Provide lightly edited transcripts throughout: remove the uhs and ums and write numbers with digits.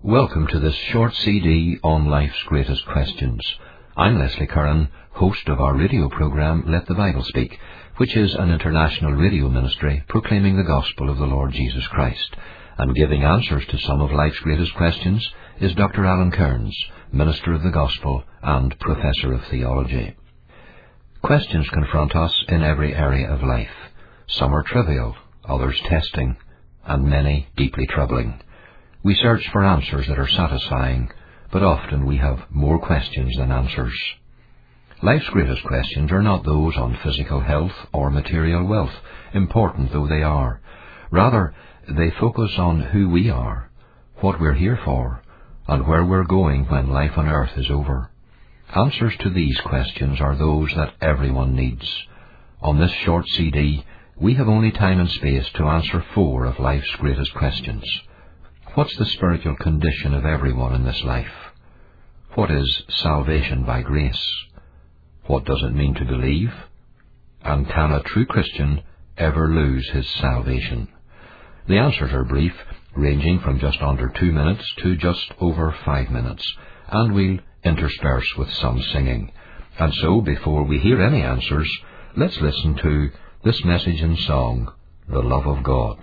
Welcome to this short CD on Life's Greatest Questions. I'm Leslie Curran, host of our radio programme Let the Bible Speak, which is an international radio ministry proclaiming the gospel of the Lord Jesus Christ. And giving answers to some of life's greatest questions is Dr. Alan Kearns, minister of the gospel and professor of theology. Questions confront us in every area of life. Some are trivial, others testing, and many deeply troubling. We search for answers that are satisfying, but often we have more questions than answers. Life's greatest questions are not those on physical health or material wealth, important though they are. Rather, they focus on who we are, what we're here for, and where we're going when life on earth is over. Answers to these questions are those that everyone needs. On this short CD, we have only time and space to answer 4 of life's greatest questions. What's the spiritual condition of everyone in this life? What is salvation by grace? What does it mean to believe? And can a true Christian ever lose his salvation? The answers are brief, ranging from just under 2 minutes to just over 5 minutes, and we'll intersperse with some singing. And so, before we hear any answers, let's listen to this message and song, The Love of God.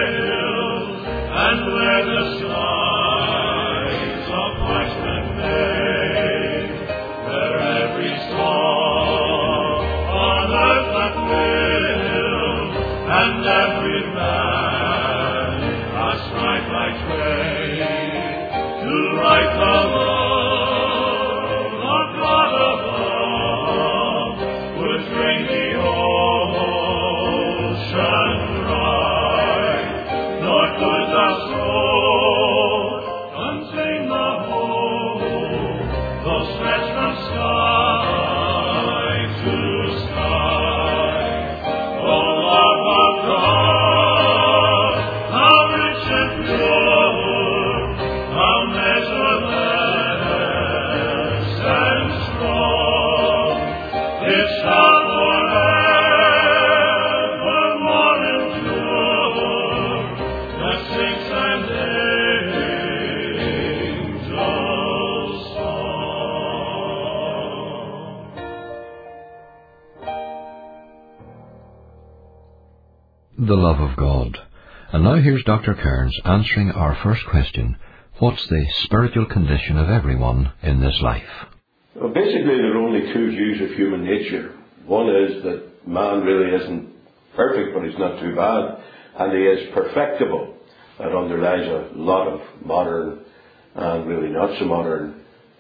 And where the skies of parchment bear the love of God. And now here's Dr. Kearns answering our first question: what's the spiritual condition of everyone in this life? Well, basically there are only two views of human nature. One is that man really isn't perfect, but he's not too bad, and he is perfectible. That underlies a lot of modern and really not so modern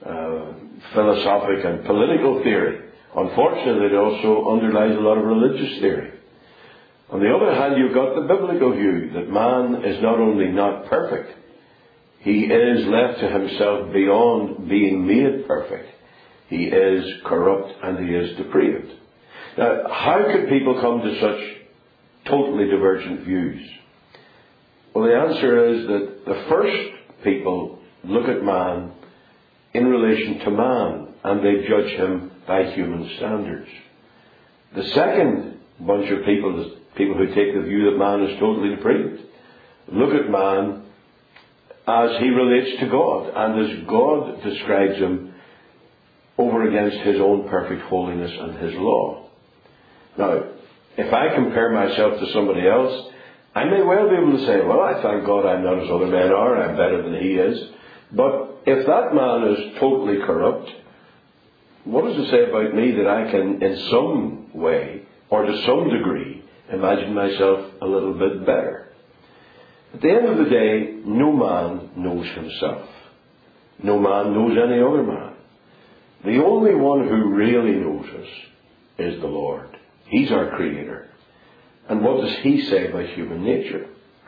philosophic and political theory. Unfortunately, it also underlies a lot of religious theory. On the other hand, you've got the biblical view that man is not only not perfect, he is left to himself beyond being made perfect. He is corrupt and he is depraved. Now, how could people come to such totally divergent views? Well, the answer is that the first people look at man in relation to man, and they judge him by human standards. The second bunch of people who take the view that man is totally depraved, look at man as he relates to God, and as God describes him over against his own perfect holiness and his law. Now, if I compare myself to somebody else, I may well be able to say, well, I thank God I'm not as other men are, I'm better than he is. But if that man is totally corrupt, what does it say about me that I can, in some way, or to some degree, imagine myself a little bit better? At the end of the day, no man knows himself. No man knows any other man. The only one who really knows us is the Lord. He's our Creator. And what does he say about human nature?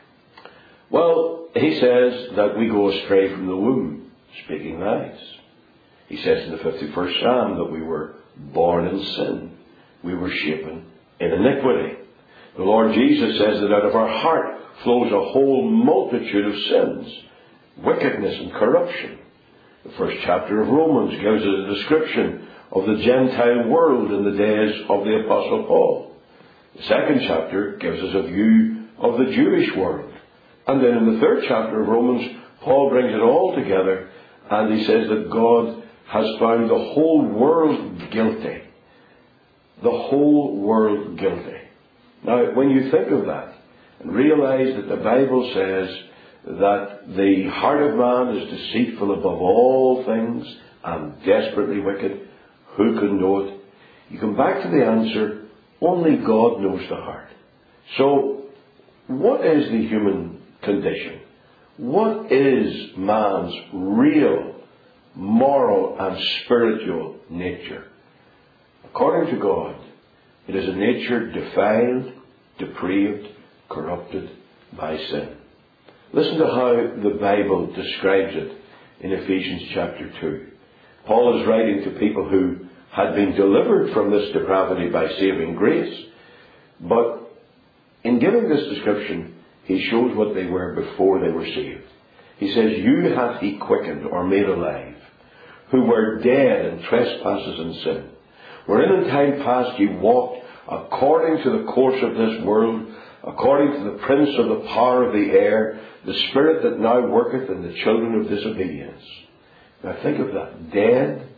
Well, he says that we go astray from the womb, speaking lies. He says in the 51st Psalm that we were born in sin. We were shapen in iniquity. The Lord Jesus says that out of our heart flows a whole multitude of sins, wickedness and corruption. The first chapter of Romans gives us a description of the Gentile world in the days of the Apostle Paul. The second chapter gives us a view of the Jewish world. And then in the third chapter of Romans, Paul brings it all together, and he says that God has found the whole world guilty. The whole world guilty. Now, when you think of that, and realize that the Bible says that the heart of man is deceitful above all things and desperately wicked, who can know it? You come back to the answer, only God knows the heart. So, what is the human condition? What is man's real moral and spiritual nature? According to God, it is a nature defiled, depraved, corrupted by sin. Listen to how the Bible describes it in Ephesians chapter 2. Paul is writing to people who had been delivered from this depravity by saving grace. But in giving this description, he shows what they were before they were saved. He says, you hath he quickened or made alive, who were dead in trespasses and sin, wherein in time past ye walked according to the course of this world, according to the prince of the power of the air, the spirit that now worketh in the children of disobedience. Now think of that. Dead,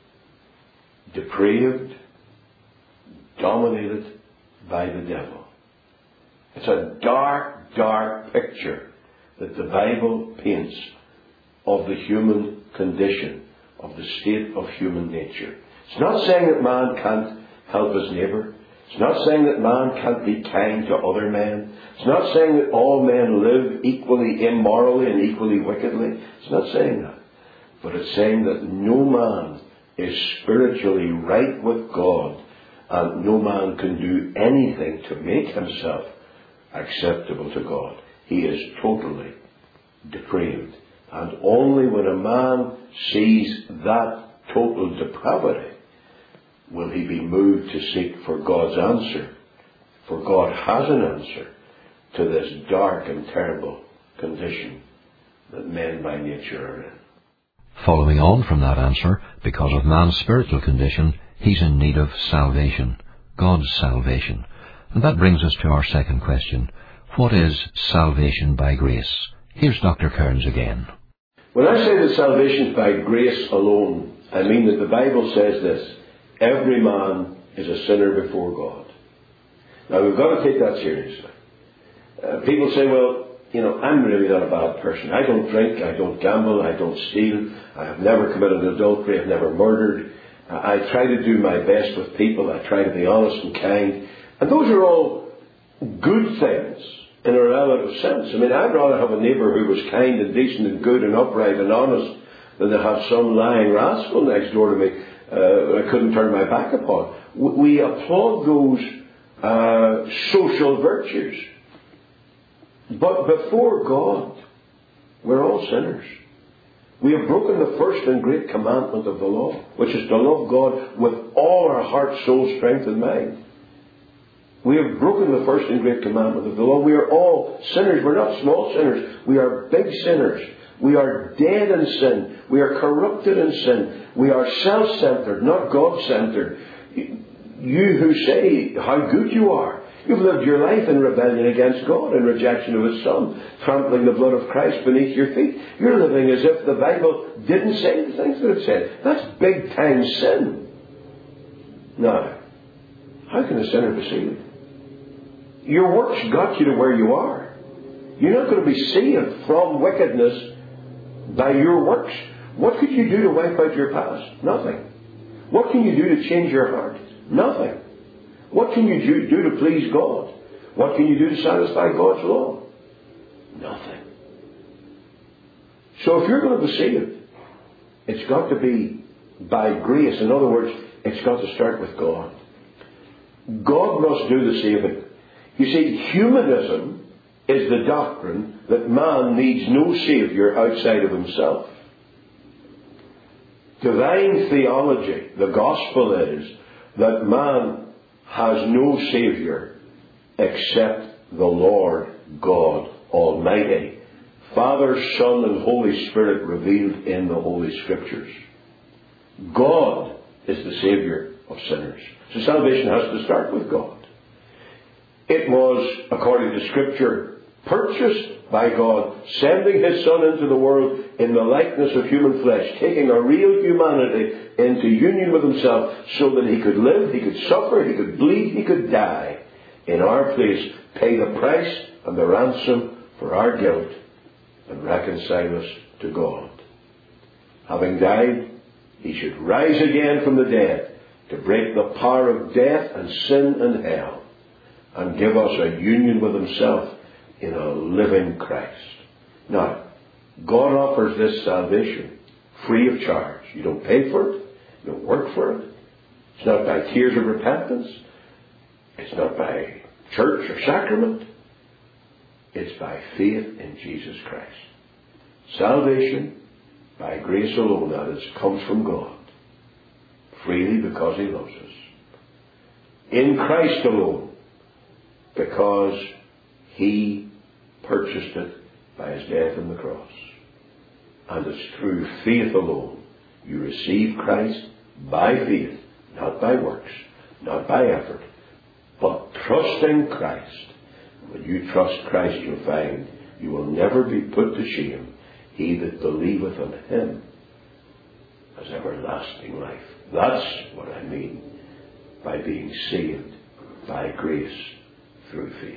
depraved, dominated by the devil. It's a dark, dark picture that the Bible paints of the human condition, of the state of human nature. It's not saying that man can't help his neighbour. It's not saying that man can't be kind to other men. It's not saying that all men live equally immorally and equally wickedly. It's not saying that. But it's saying that no man is spiritually right with God, and no man can do anything to make himself acceptable to God. He is totally depraved. And only when a man sees that total depravity will he be moved to seek for God's answer. For God has an answer to this dark and terrible condition that men by nature are in. Following on from that answer, because of man's spiritual condition, he's in need of salvation, God's salvation. And that brings us to our second question. What is salvation by grace? Here's Dr. Kearns again. When I say that salvation is by grace alone, I mean that the Bible says this: every man is a sinner before God. Now we've got to take that seriously. People say, well, I'm really not a bad person. I don't drink, I don't gamble, I don't steal, I have never committed adultery, I've never murdered. I try to do my best with people, I try to be honest and kind. And those are all good things in a relative sense. I mean, I'd rather have a neighbour who was kind and decent and good and upright and honest than to have some lying rascal next door to me I couldn't turn my back upon. We applaud those social virtues. But before God, we're all sinners. We have broken the first and great commandment of the law, which is to love God with all our heart, soul, strength and mind. We have broken the first and great commandment of the law. We are all sinners. We're not small sinners. We are big sinners. We are dead in sin. We are corrupted in sin. We are self-centered, not God-centered. You who say how good you are, you've lived your life in rebellion against God, in rejection of His Son, trampling the blood of Christ beneath your feet. You're living as if the Bible didn't say the things that it said. That's big-time sin. Now, how can a sinner be saved? Your works got you to where you are. You're not going to be saved from wickedness by your works. What could you do to wipe out your past? Nothing. What can you do to change your heart? Nothing. What can you do to please God? What can you do to satisfy God's law? Nothing. So if you're going to be saved, it's got to be by grace. In other words, it's got to start with God. God must do the saving. You see, humanism is the doctrine that man needs no Saviour outside of himself. Divine theology, the gospel is that man has no Saviour except the Lord God Almighty, Father, Son and Holy Spirit revealed in the Holy Scriptures. God is the Saviour of sinners. So salvation has to start with God. It was, according to Scripture, purchased by God, sending His Son into the world in the likeness of human flesh, taking a real humanity into union with Himself so that He could live, He could suffer, He could bleed, He could die in our place, pay the price and the ransom for our guilt and reconcile us to God. Having died, He should rise again from the dead to break the power of death and sin and hell and give us a union with Himself in a living Christ. Now, God offers this salvation free of charge. You don't pay for it. You don't work for it. It's not by tears of repentance. It's not by church or sacrament. It's by faith in Jesus Christ. Salvation, by grace alone, that is, comes from God. Freely because He loves us. In Christ alone, because He purchased it by His death on the cross. And it's through faith alone you receive Christ by faith, not by works, not by effort, but trusting Christ. When you trust Christ, you'll find you will never be put to shame. He that believeth on Him has everlasting life. That's what I mean by being saved by grace through faith.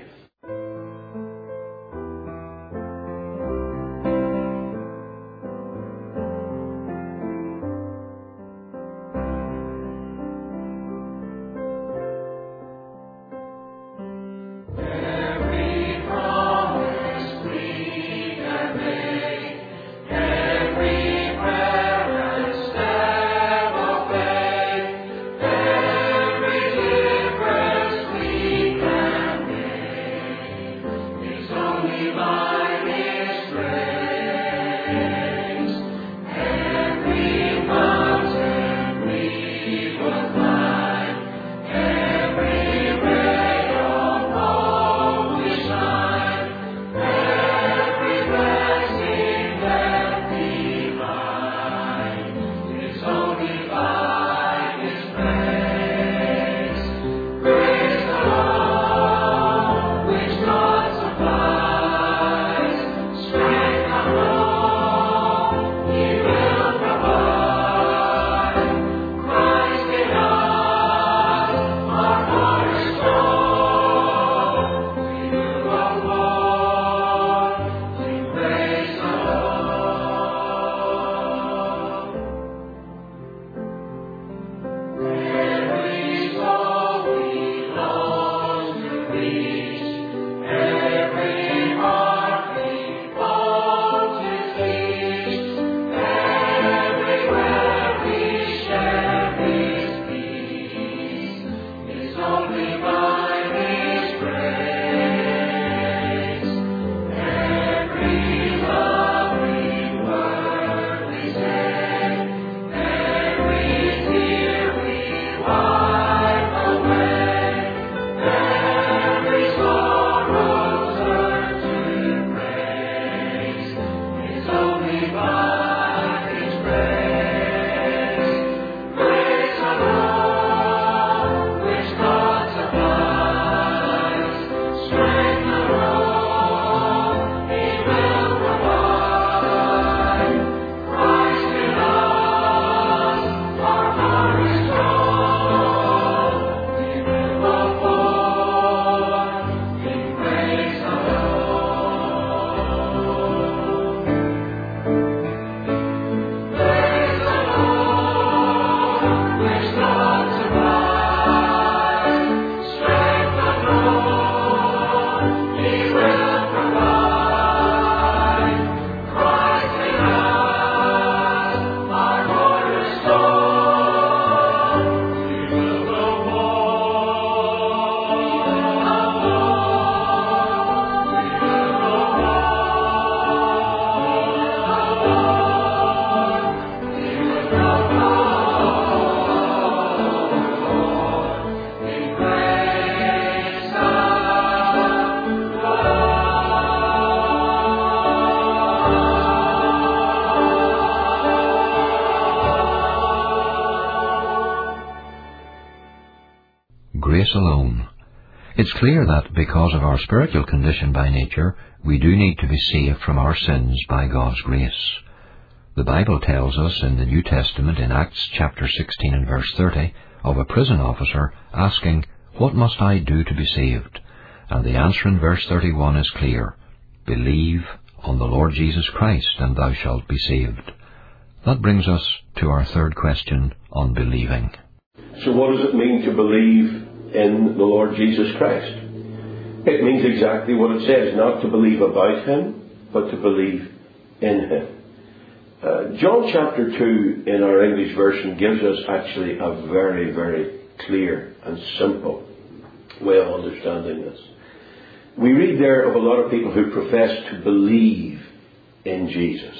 grace alone. It's clear that because of our spiritual condition by nature, we do need to be saved from our sins by God's grace. The Bible tells us in the New Testament in Acts chapter 16 and verse 30 of a prison officer asking, "What must I do to be saved?" And the answer in verse 31 is clear: "Believe on the Lord Jesus Christ, and thou shalt be saved." That brings us to our third question on believing. So what does it mean to believe in the Lord Jesus Christ? It means exactly what it says, not to believe about Him, but to believe in Him. John chapter 2 in our English version gives us actually a very, very clear and simple way of understanding this. We read there of a lot of people who profess to believe in Jesus.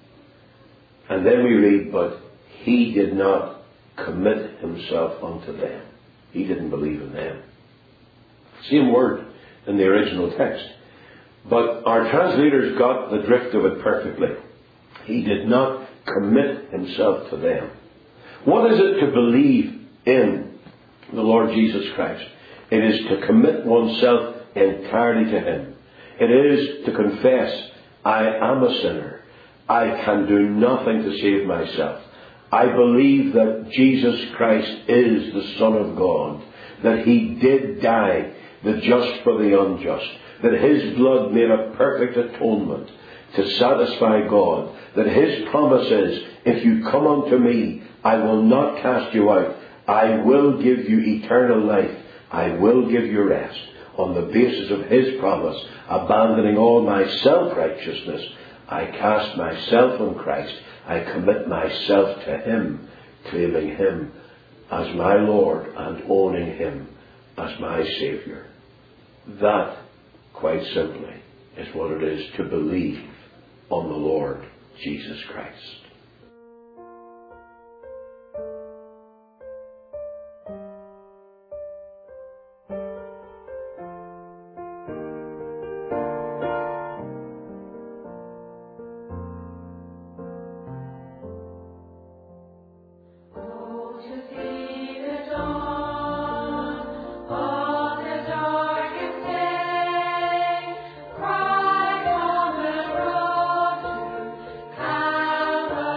And then we read, but He did not commit Himself unto them. He didn't believe in them. Same word in the original text. But our translators got the drift of it perfectly. He did not commit Himself to them. What is it to believe in the Lord Jesus Christ? It is to commit oneself entirely to Him. It is to confess, I am a sinner. I can do nothing to save myself. I believe that Jesus Christ is the Son of God, that He did die, the just for the unjust, that His blood made a perfect atonement to satisfy God, that His promise is, if you come unto me, I will not cast you out. I will give you eternal life. I will give you rest. On the basis of His promise, abandoning all my self-righteousness, I cast myself on Christ. I commit myself to Him, claiming Him as my Lord and owning Him as my Saviour. That, quite simply, is what it is to believe on the Lord Jesus Christ. Cry on the road to Calvary.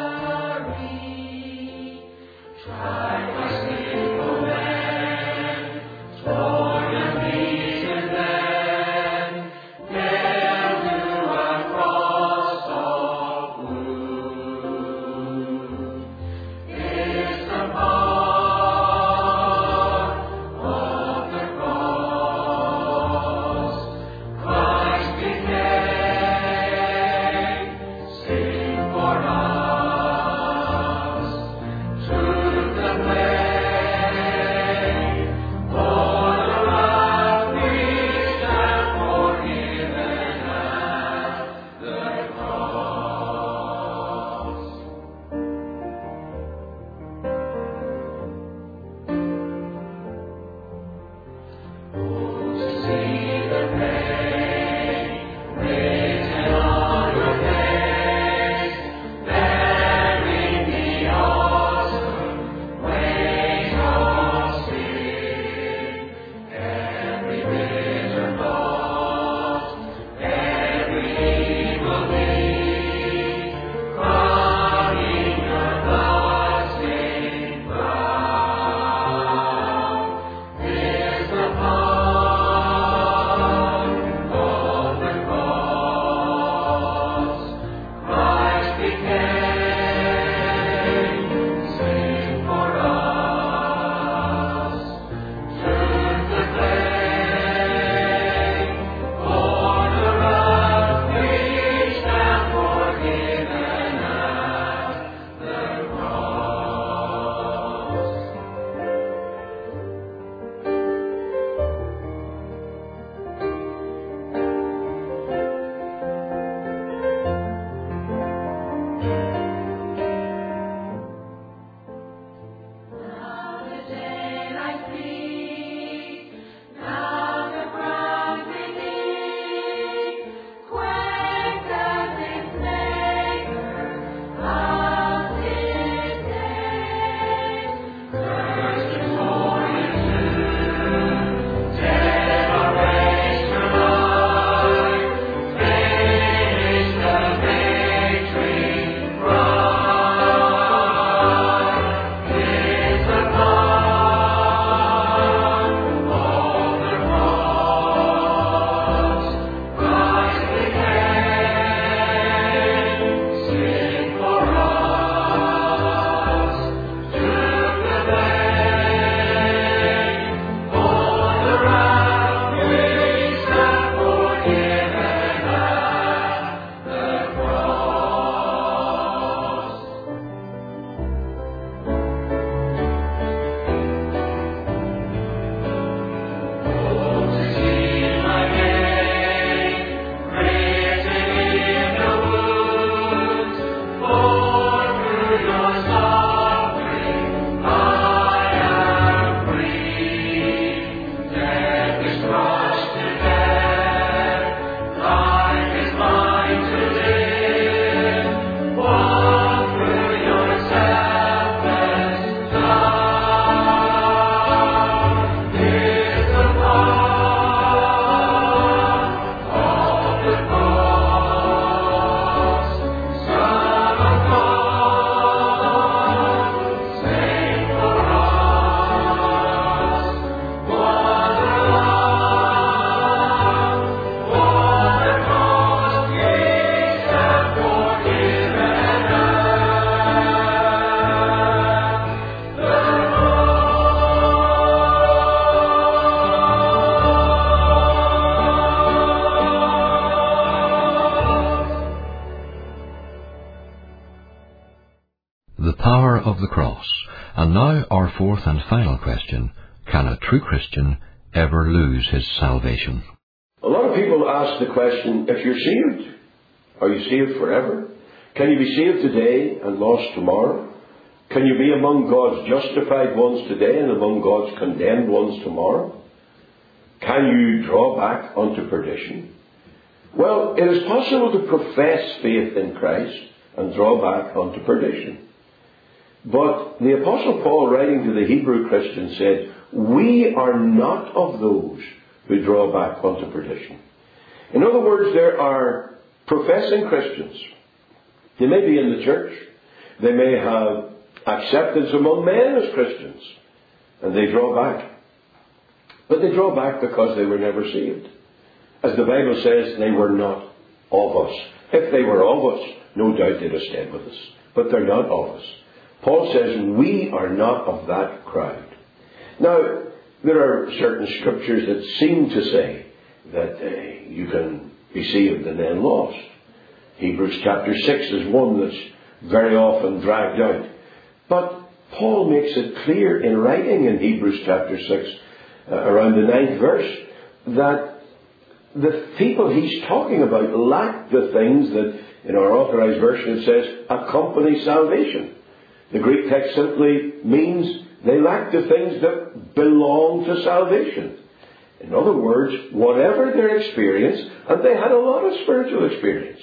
The power of the cross. And now our fourth and final question. Can a true Christian ever lose his salvation? A lot of people ask the question, if you're saved, are you saved forever? Can you be saved today and lost tomorrow? Can you be among God's justified ones today and among God's condemned ones tomorrow? Can you draw back unto perdition? Well, it is possible to profess faith in Christ and draw back unto perdition. But the Apostle Paul, writing to the Hebrew Christians, said, we are not of those who draw back unto perdition. In other words, there are professing Christians. They may be in the church. They may have acceptance among men as Christians. And they draw back. But they draw back because they were never saved. As the Bible says, they were not of us. If they were of us, no doubt they'd have stayed with us. But they're not of us. Paul says, we are not of that crowd. Now, there are certain scriptures that seem to say that you can be saved and then lost. Hebrews chapter 6 is one that's very often dragged out. But Paul makes it clear in writing in Hebrews chapter 6, around the 9th verse, that the people he's talking about lack the things that, in our authorized version, it says, accompany salvation. The Greek text simply means they lack the things that belong to salvation. In other words, whatever their experience, and they had a lot of spiritual experience,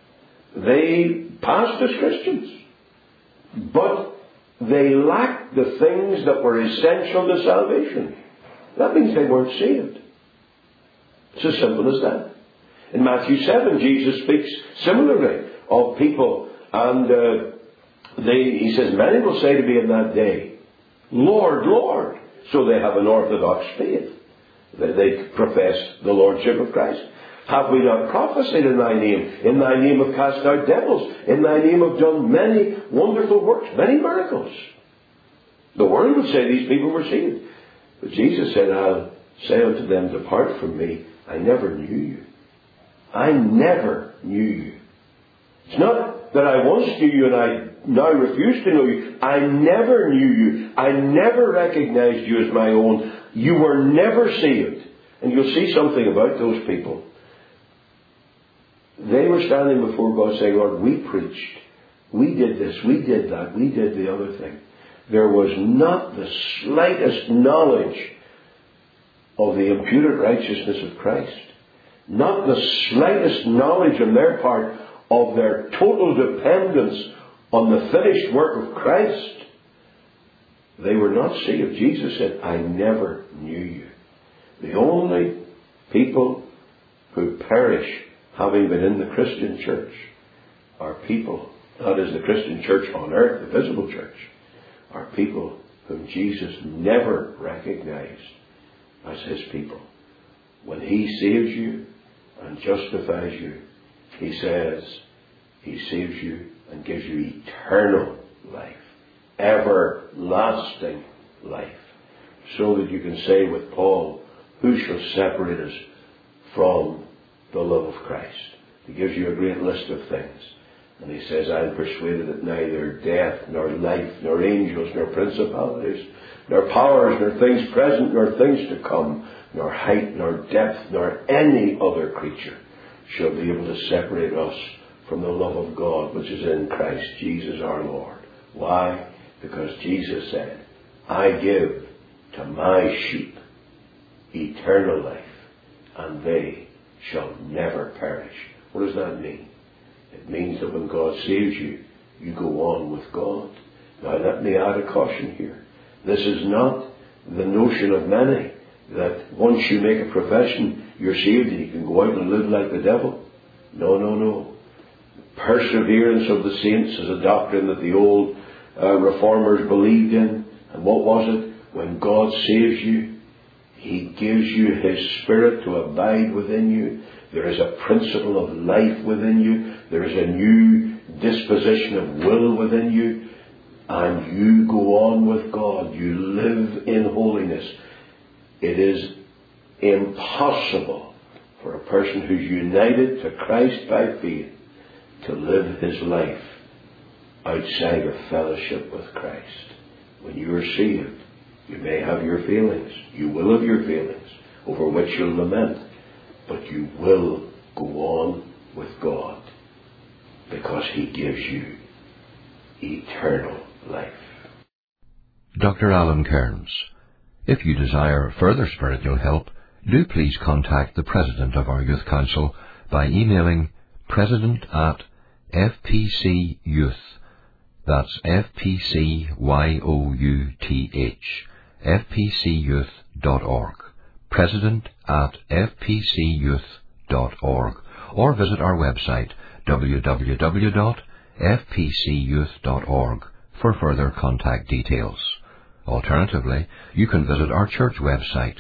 they passed as Christians. But they lacked the things that were essential to salvation. That means they weren't saved. It's as simple as that. In Matthew 7, Jesus speaks similarly of people, and he says, many will say to me in that day, Lord, Lord. So they have an orthodox faith. They profess the Lordship of Christ. Have we not prophesied in thy name? In thy name have cast out devils. In thy name have done many wonderful works, many miracles. The world would say these people were saved. But Jesus said, I'll say unto them, depart from me. I never knew you. I never knew you. It's not that I once knew you and I now refuse to know you. I never knew you. I never recognized you as my own. You were never saved. And you'll see something about those people. They were standing before God saying, Lord, we preached. We did this. We did that. We did the other thing. There was not the slightest knowledge of the imputed righteousness of Christ. Not the slightest knowledge on their part of their total dependence on the finished work of Christ. They were not saved. Jesus said, I never knew you. The only people who perish having been in the Christian church are people, that is the Christian church on earth, the visible church, are people whom Jesus never recognized as his people. When he saves you and justifies you, he says he saves you and gives you eternal life, everlasting life, so that you can say with Paul, who shall separate us from the love of Christ? He gives you a great list of things. And he says, I am persuaded that neither death, nor life, nor angels, nor principalities, nor powers, nor things present, nor things to come, nor height, nor depth, nor any other creature shall be able to separate us from the love of God which is in Christ Jesus our Lord. Why? Because Jesus said, I give to my sheep eternal life, and they shall never perish. What does that mean? It means that when God saves you, you go on with God. Now let me add a caution here. This is not the notion of many that once you make a profession, you're saved and you can go out and live like the devil. No, no, no. Perseverance of the saints is a doctrine that the old reformers believed in. And what was it? When God saves you, he gives you his Spirit to abide within you. There is a principle of life within you. There is a new disposition of will within you. And you go on with God. You live in holiness. It is impossible for a person who's united to Christ by faith to live his life outside of fellowship with Christ. When you are saved, you may have your feelings. You will have your feelings over which you'll lament. But you will go on with God because He gives you eternal life. Dr. Alan Cairns. If you desire further spiritual help, do please contact the President of our Youth Council by emailing president@fpcyouth. That's FPCYOUTH, fpcyouth.org. president@fpcyouth.org, or visit our website www.fpcyouth.org for further contact details. Alternatively, you can visit our church website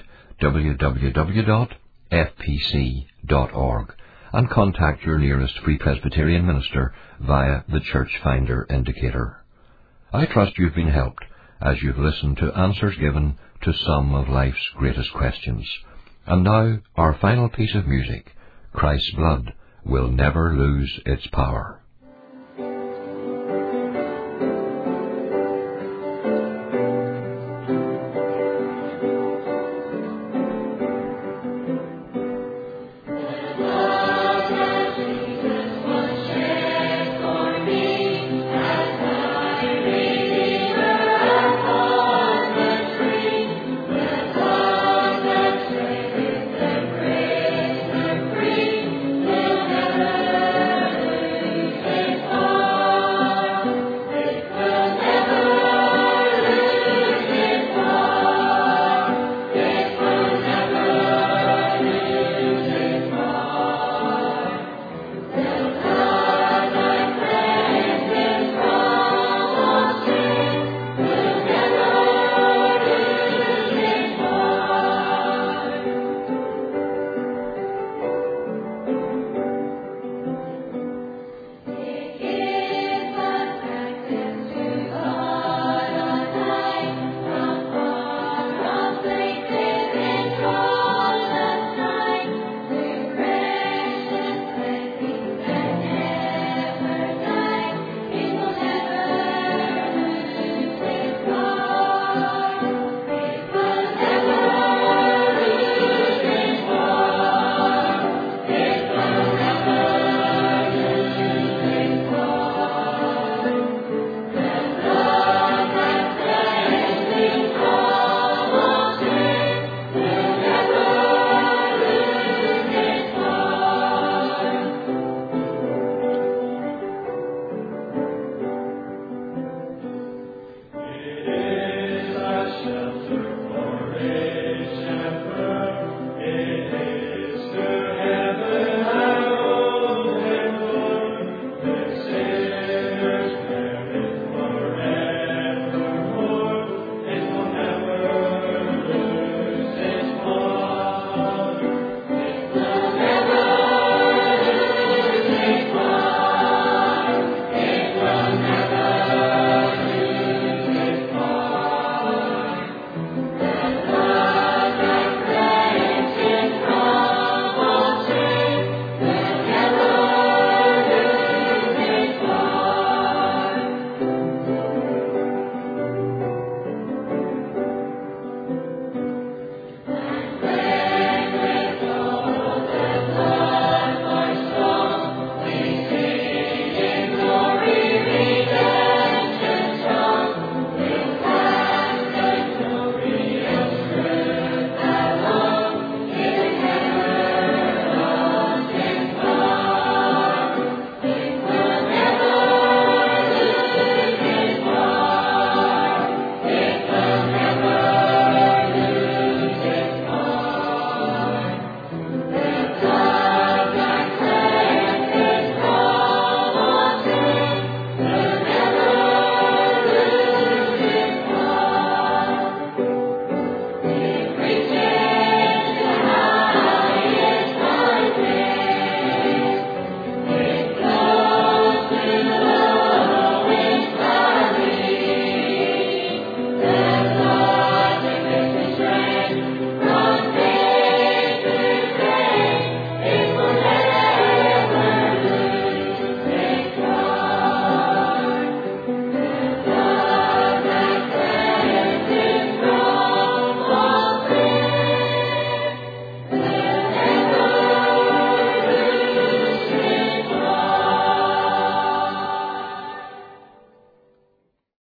www.fpc.org and contact your nearest Free Presbyterian minister via the Church Finder indicator. I trust you've been helped as you've listened to answers given to some of life's greatest questions. And now, our final piece of music, Christ's Blood Will Never Lose Its Power.